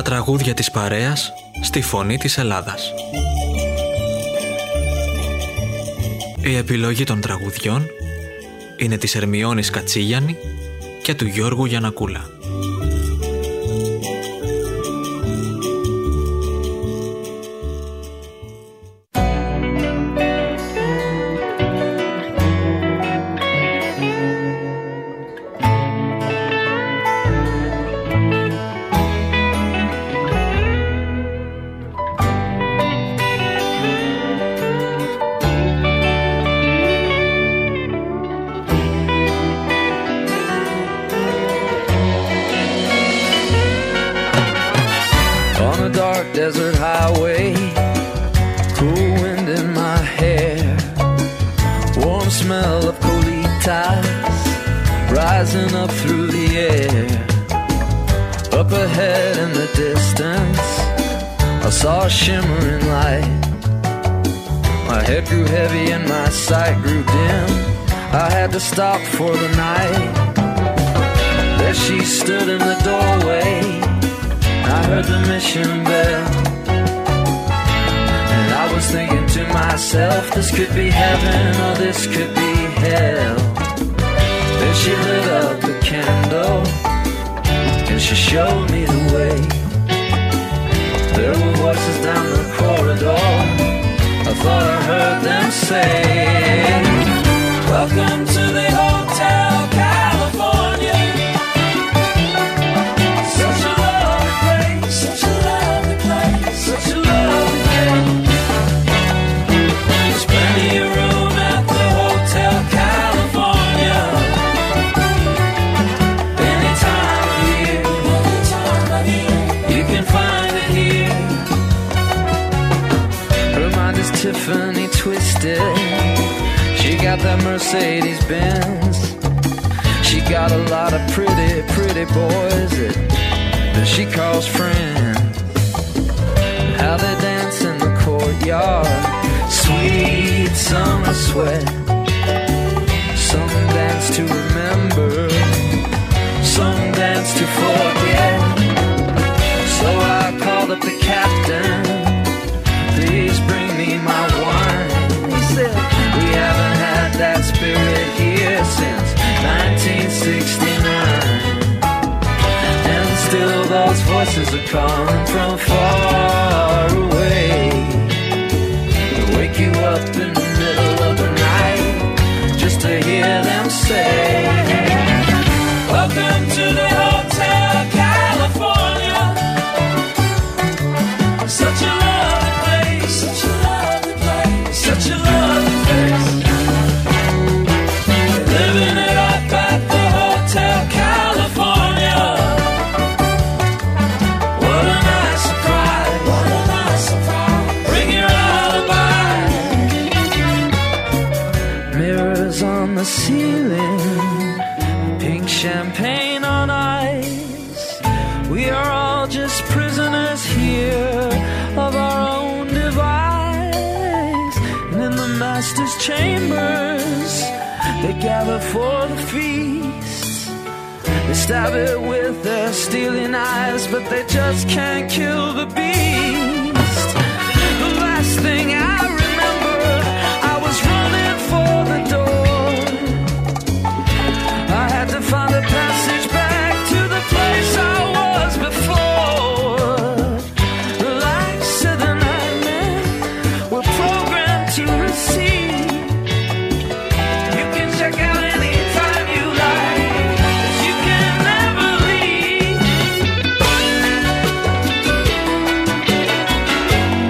τραγούδια της παρέας στη Φωνή της Ελλάδας. Η επιλογή των τραγουδιών είναι της Ερμιώνης Κατσίγιαννη και του Γιώργου Γιαννακούλα. Desert highway, cool wind in my hair, warm smell of colitas rising up through the air. Up ahead in the distance, I saw a shimmering light. My head grew heavy and my sight grew dim. I had to stop for the night. There she stood in the doorway. I heard the mission bell, and I was thinking to myself, this could be heaven or this could be hell. Then she lit up a candle, and she showed me the way. There were voices down the corridor, I thought I heard them say, welcome to the Hotel California. Such a lovely place, such a lovely place, such a lovely place. There's plenty of room at the Hotel California. Any time of year, you can find it here. Her mind is Tiffany twisted. She got that Mercedes Benz. She got a lot of pretty, pretty boys that she calls friends. How they dance in the courtyard, sweet summer sweat. Some dance to remember, some dance to forget. So I called up the captain, please bring me my wine. He said, we haven't had that spirit here since 1969. And still those voices are calling from far away. They wake you up in the middle of the night just to hear them say, welcome to the Hotel California. Such a lovely place, such a lovely place, such a lovely place. Living it up at the Hotel California. What a nice surprise, what a nice surprise. Bring your alibi. Mirrors on the ceiling, pink champagne on ice. We are all just prisoners here of our own device. And in the master's chambers, they gather for the feast. They stab it with their steely knives, but they just can't kill the beast. The last thing I remember, I was running for the door. I had to find a passage back to the place I was before. The lights of the nightmare were programmed to receive. You can check out anytime you like, 'cause you can never leave.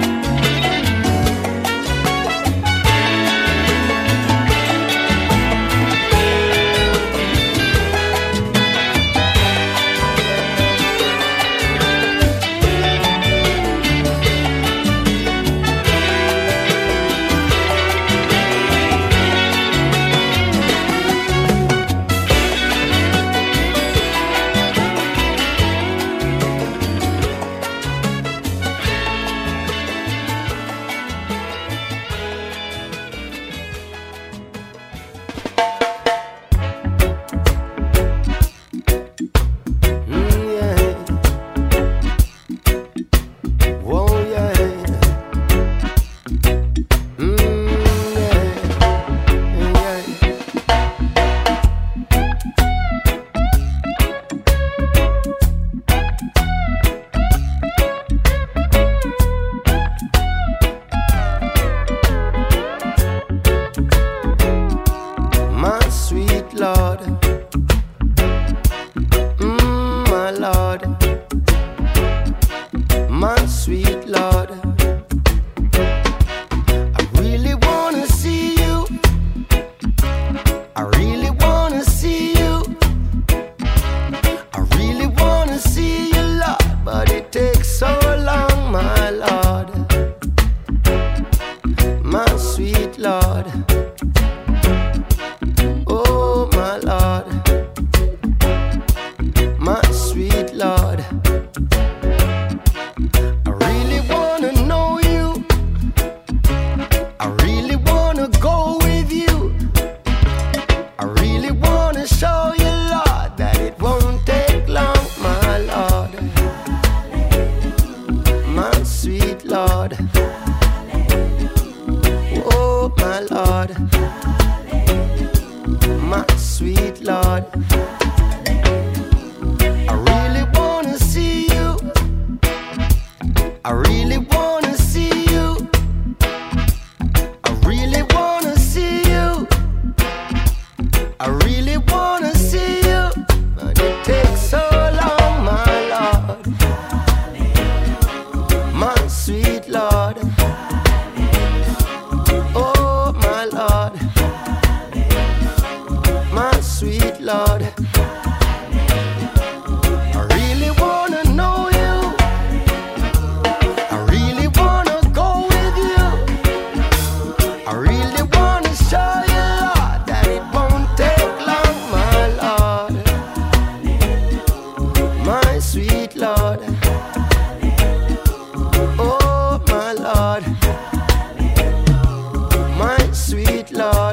Lord. I really wanna see you. I really wanna see you. I really wanna see you. I really wanna see you. But it takes so long, my Lord. My sweet Lord. Oh, my Lord. My sweet Lord. I really wanna know you. I really wanna go with you. I really wanna show you, Lord, that it won't take long, my Lord. My sweet Lord. Oh, my Lord. My sweet Lord.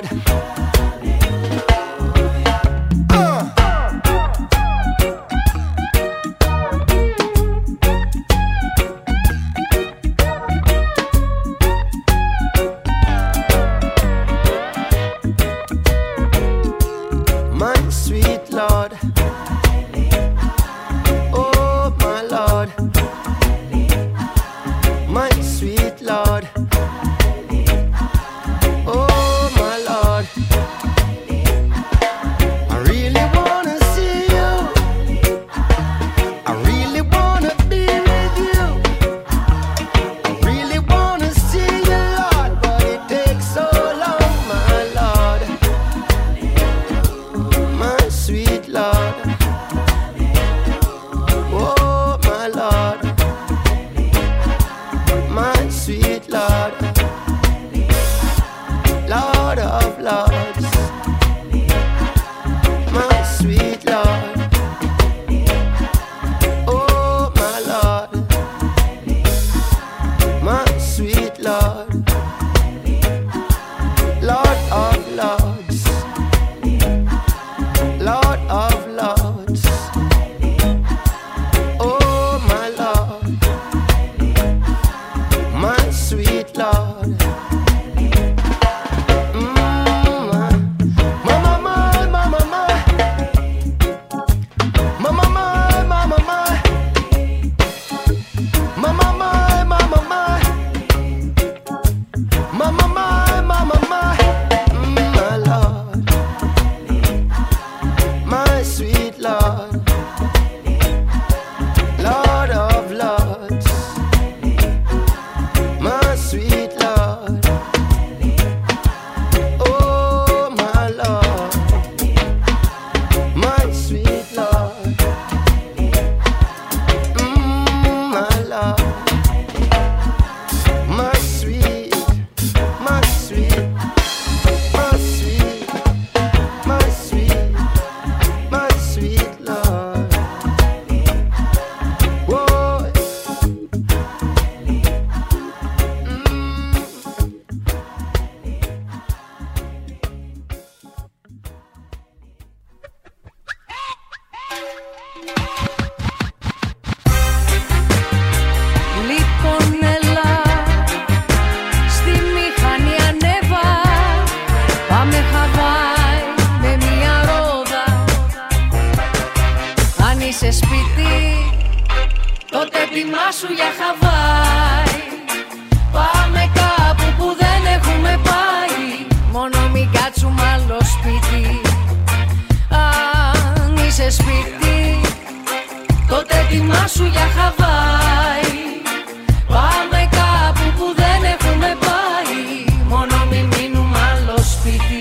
My sweet Lord. Oh, my Lord. My sweet Lord. Oh, my Lord. I really wanna see you. I really wanna be with you. I really wanna see you, Lord, but it takes so long, my Lord. My sweet Lord. Oh, my Lord. My sweet Lord. Lord of Lords. My sweet Lord. Oh, my Lord. My sweet Lord. Lord of Lords. Lord of Lords. Oh, my Lord. My sweet Lord. σου για Χαβάη. Πάμε κάπου που δεν έχουμε πάει, μόνο μην κάτσουμε άλλο σπίτι. Αν είσαι σπίτι, τότε ετοιμάσου για Χαβάη. Πάμε κάπου που δεν έχουμε πάει, μόνο μην μείνουμε άλλο σπίτι.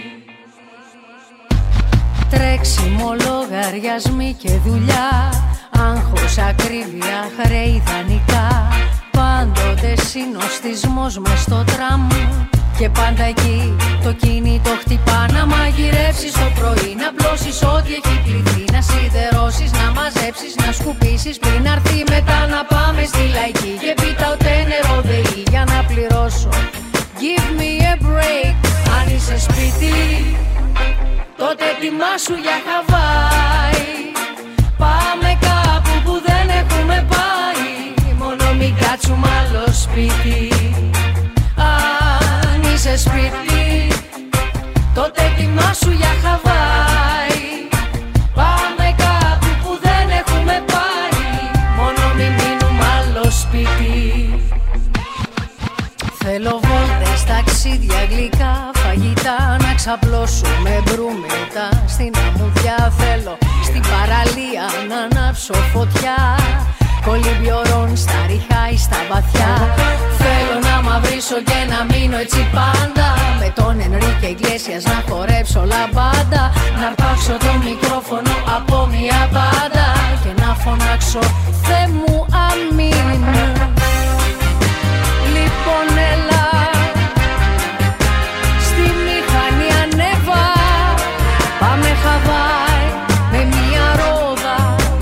Τρέξιμο, λογαριασμοί και δουλειά, άγχος, ακρίβεια, χρέη, δανεικά. Πάντοτε συνοστισμός μες στο τραμ, και πάντα εκεί το κινητό χτυπά. Να μαγειρεύσεις το πρωί, να πλώσεις ό,τι έχει κληθεί, να σιδερώσεις, να μαζέψεις, να σκουπίσεις πριν έρθει μετά να πάμε στη λαϊκή. Και πίτα ούτε νερό ΔΕΗ για να πληρώσω. Give me a break. Αν είσαι σπίτι, τότε ετοιμάσου για Χαβάη. Πάμε κάπου που δεν έχουμε πάει, μόνο μην κάτσουμε άλλο σπίτι. Αν είσαι σπίτι, τότε ετοιμάσου για Χαβάη. Θέλω βόλτες, ταξίδια, γλυκά, φαγητά, να ξαπλώσουμε μπρούμητα. Στην αμμουδιά θέλω, στην παραλία να ανάψω φωτιά. Κολυμπιορών στα ριχά ή στα βαθιά. Θέλω να μαυρίσω και να μείνω έτσι πάντα. Με τον Ενρίκε Ιγκλέσιας να χορέψω λαμπάντα. Να αρπάξω το μικρόφωνο από μια μπάντα και να φωνάξω Θεέ μου αμήν. Λοιπόν έλα, στη μηχανή ανέβα. Πάμε Χαβάη με μια ρόδα.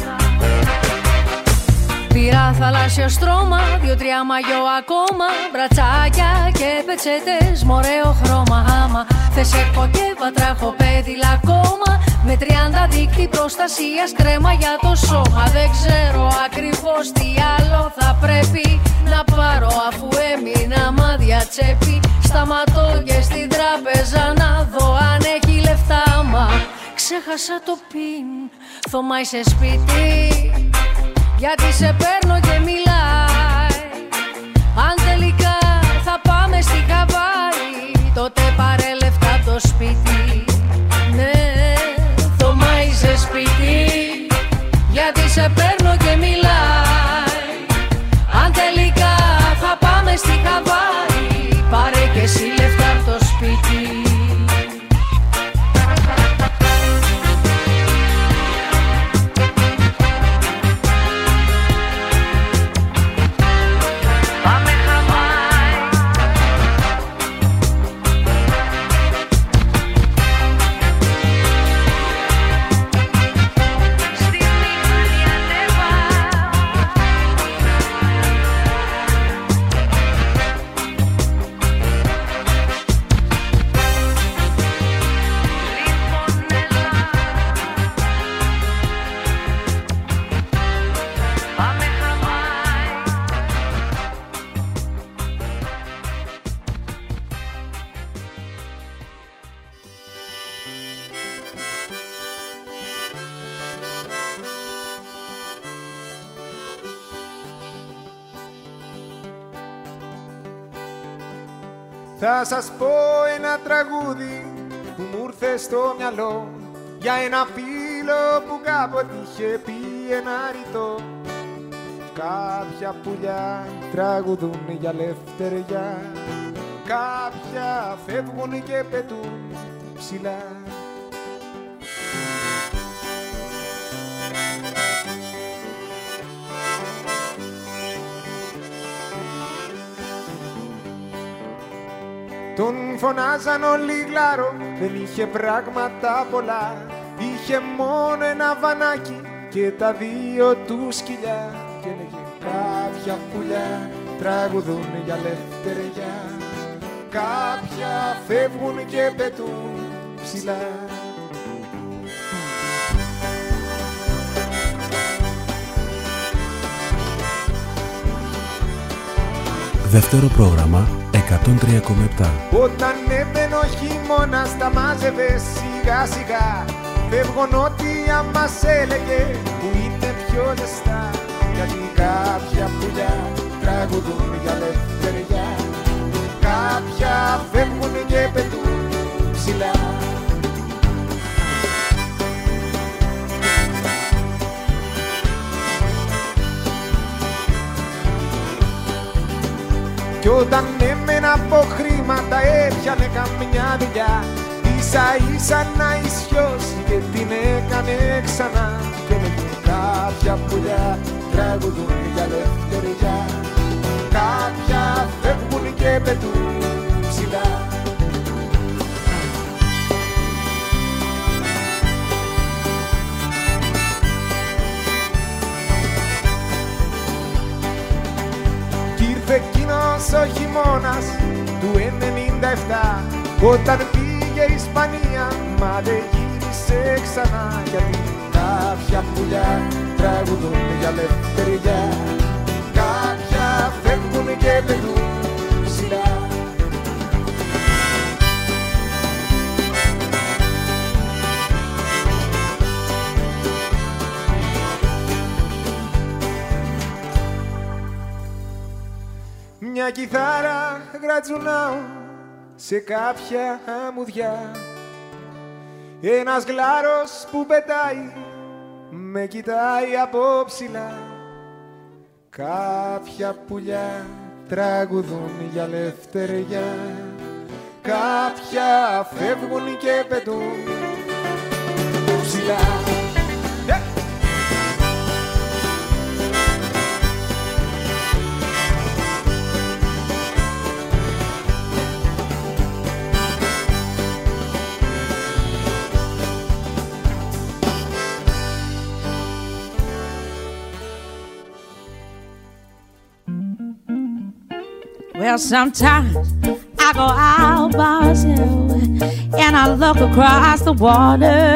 Πήρα θαλάσσιο στρώμα, 2-3 μαγιό ακόμα. Μπρατσάκια και πετσέτες μ' ωραίο χρώμα. Άμα θες έχω και βατραχοπέδιλα ακόμα. Με 30 δίκτυ προστασίας, κρέμα για το σώμα. Δεν ξέρω ακριβώς τι άλλο θα πρέπει να πάρω, αφού έμεινα μάδια τσέπη. Σταματώ και στην τράπεζα να δω αν έχει λεφτά. Μα ξέχασα το πιν, Θωμά είσαι σπίτι. Γιατί σε παίρνω και μιλάει. Αν τελικά θα πάμε στη Χαβάη, τότε πάρε λεφτά από το σπίτι. Ναι, Θωμά είσαι σπίτι. Γιατί σε παίρνω και μιλάει. Αν τελικά θα πάμε στη Χαβάη, πάρε και εσύ λεφτά από το σπίτι. Θα σας πω ένα τραγούδι που μου ήρθε στο μυαλό, για ένα φίλο που κάποτε είχε πει ένα ρητό. Κάποια πουλιά τραγουδούν για λευτεριά, κάποια φεύγουν και πετούν ψηλά. Τον φωνάζαν όλοι γλάρο, δεν είχε πράγματα πολλά. Είχε μόνο ένα βανάκι και τα δύο του σκυλιά. Και έλεγε κάποια πουλιά τραγουδούν για λευτεριά, κάποια φεύγουν και πετούν ψηλά. Δεύτερο πρόγραμμα 103,7. Όταν έμπαινε ο χειμώνας τα μάζευε σιγά σιγά. Φεύγουν ό,τι μας έλεγε που είναι πιο ζεστά. Γιατί κάποια πουλιά τραγουδούν για λευτεριά, κάποια φεύγουν και πετούν ψηλά. Κι όταν έμενα από χρήματα έπιανε καμιά δουλειά, ίσα ίσα να ισιώσει και την έκανε ξανά. Και λέγε κάποια πουλιά τραγουδούν για λευτεριά, κάποια φεύγουν και πετούν ψηλά. Εκείνος ο χειμώνας του 97, όταν πήγε η Ισπανία μα δεν γύρισε ξανά. Γιατί κάποια πουλιά τραγουδούν για λευτεριά, κάποια φεύγουν και πετούν ψηλά. μια κιθάρα γρατζουνάω σε κάποια αμμουδιά. Ένας γλάρος που πετάει με κοιτάει από ψηλά. Κάποια πουλιά τραγουδούν για λευτεριά. Κάποια φεύγουν και πετούν ψηλά. Well, sometimes I go out by myself and I look across the water,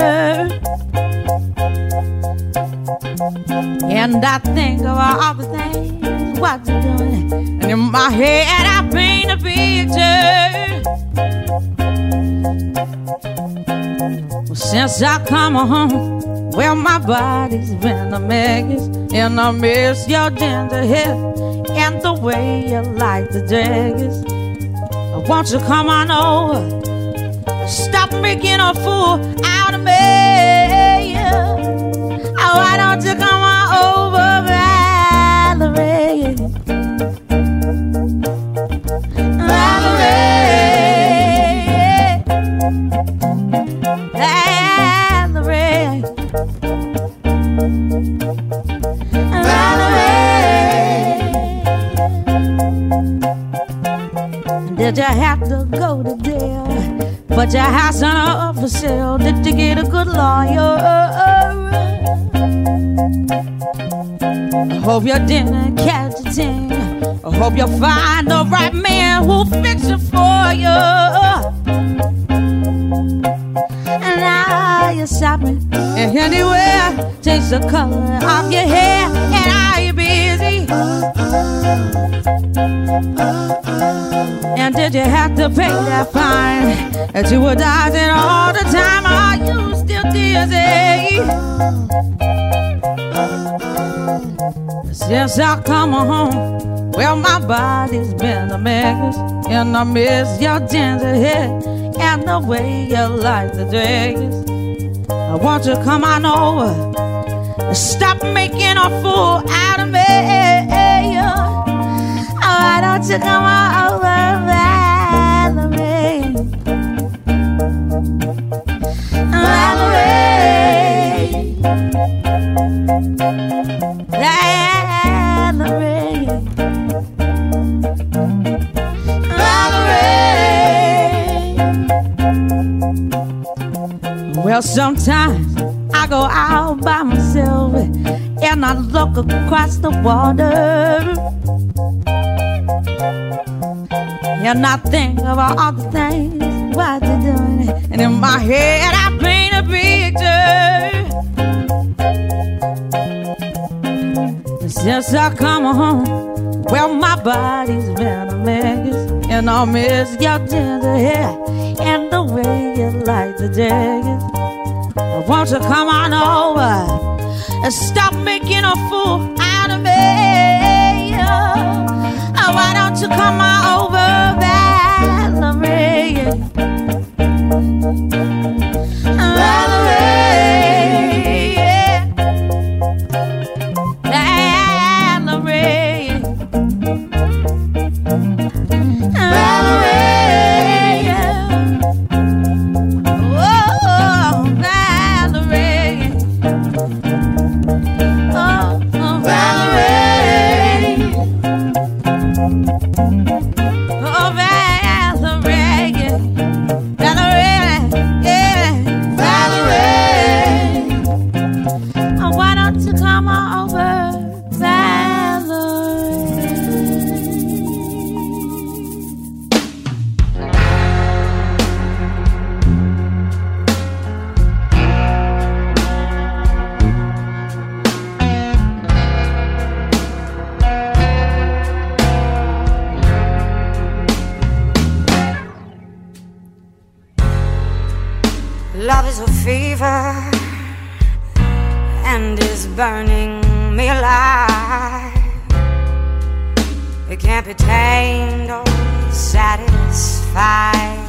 and I think of all the things what you're doing, and in my head I paint a picture. Well, since I come home, well, my body's been a mess, and I miss your ginger hair and the way you like the daggers. Won't you come on over? Stop making a fool out of me. Oh, why don't you come on over, Valerie? Valerie, Valerie, Valerie. Did you have to go to jail? But your house on up for sale. Did you get a good lawyer? I hope you didn't catch a thing. I hope you find the right man who'll fix it for you. And now you're shopping and anywhere, change the color of your hair. And are you busy? And did you have to pay that fine that you were dodging all the time? Are you still dizzy? Since I come home, well, my body's been a mess, and I miss your ginger hair and the way you like the dress. I want you to come on over, stop making a fool out of me. Why don't you come on over, Valerie? Valerie, Valerie, Valerie. Well, sometimes I go out by myself and I look across the water, and I think of all the things what you're doing, and in my head I paint a picture. Since I come home, well, my body's been a mess, and I miss your ginger hair and the way you like the daggers. Won't you come on over and stop making a fool out of me? Why don't you come on over, Valerie? Valerie, Valerie, Valerie, oh, Valerie, oh, Valerie. Oh, Valerie, Valerie, yeah, Valerie. Oh, why don't you come on over, Valerie? Love is a fever and is burning me alive. It can't be tamed or satisfied.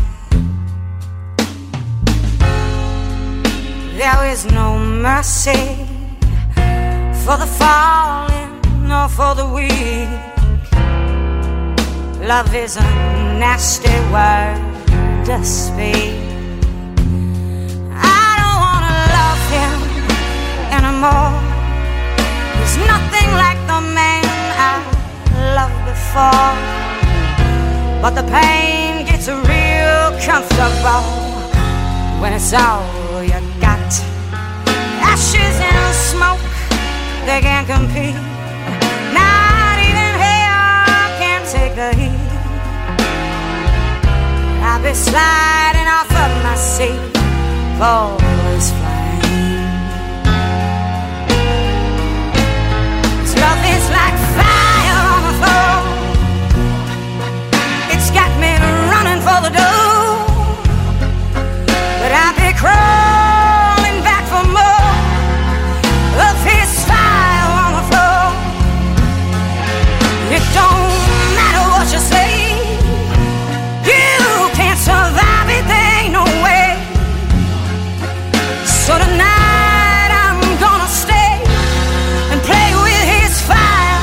There is no mercy for the fallen or for the weak. Love is a nasty word to speak. I don't wanna love him anymore. There's nothing like the man I loved before. But the pain gets real comfortable when it's all you got. Ashes and smoke, they can't compete. Not even hell can take the heat. I'll be sliding off of my seat for this flame. This love is like fire on the floor. It's got me running for the door. But I'll be crawling back for more of his fire on the floor. It don't matter what you say, you can't survive it, there ain't no way. So tonight I'm gonna stay and play with his fire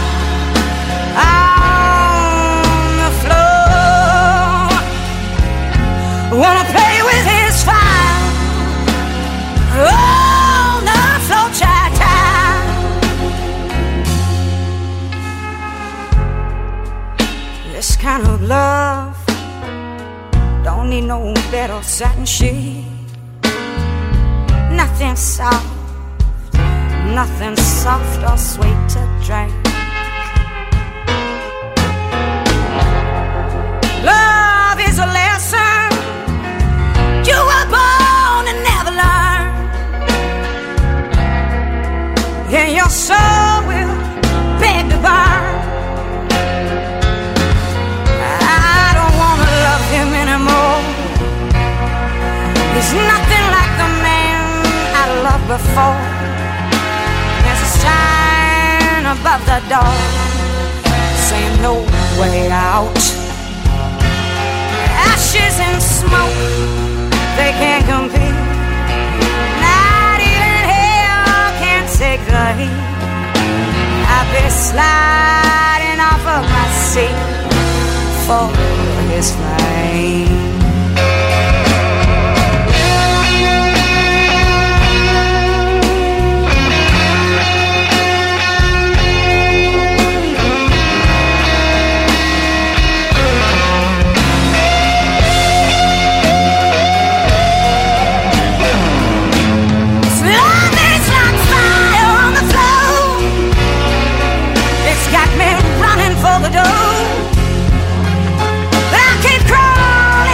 on the floor. Wanna play with his fire on the floor, child. This kind of love don't need no bed or satin sheet. Nothing soft, nothing soft or sweet to drink. Love is a lesson you were born to never learn. And your soul will beg to burn. I don't wanna love him anymore. There's nothing like the man I loved before. There's a sign above the door saying no way out. Ashes and smoke, they can't compete. Not even hell can take the heat. I'll be sliding off of my seat for his flame. For the door, but I keep crawling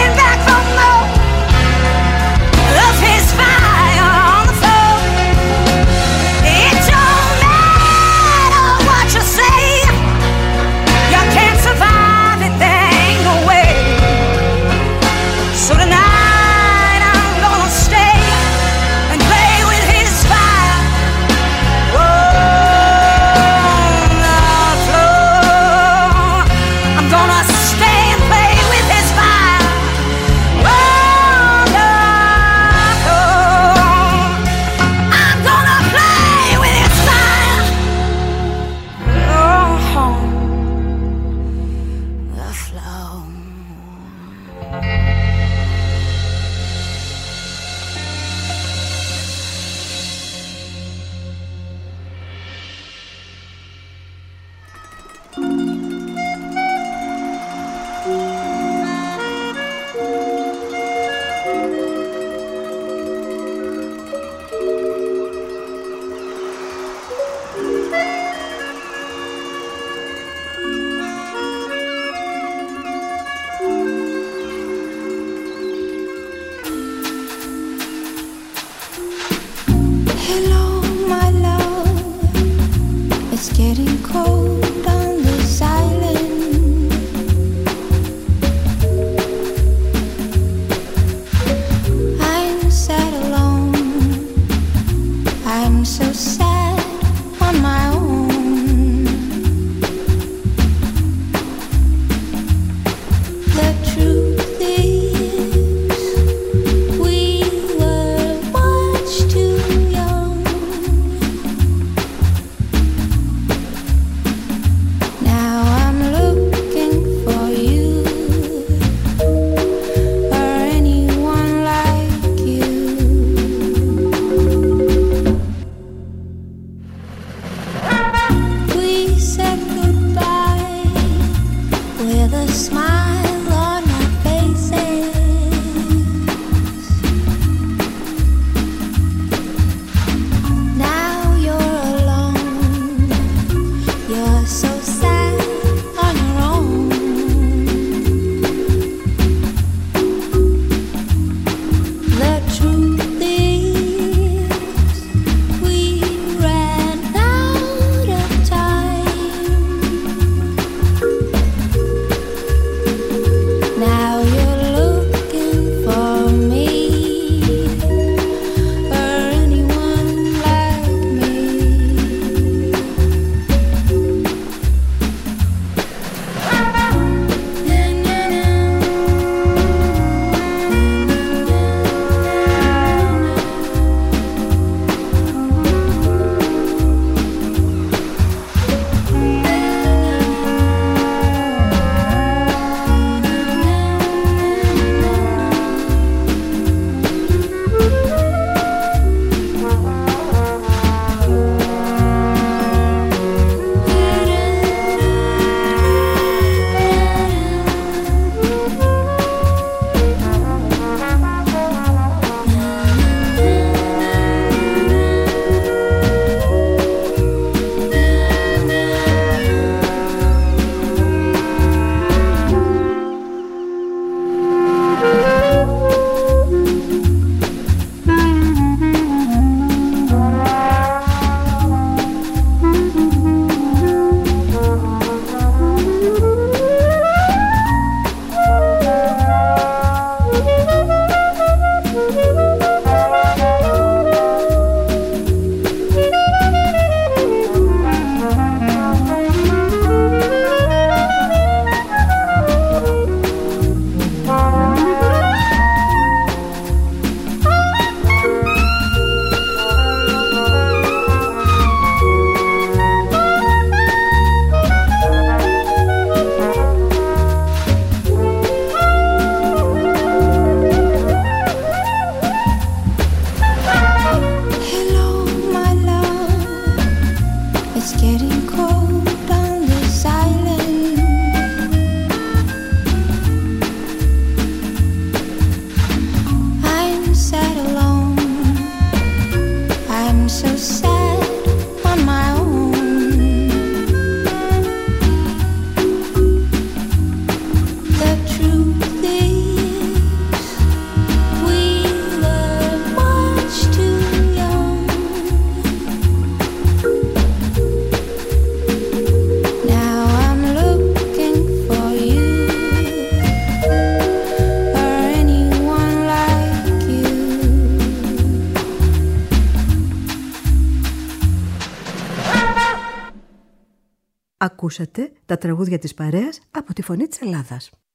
Ακούσατε τα τραγούδια της παρέας από τη Φωνή της Ελλάδας.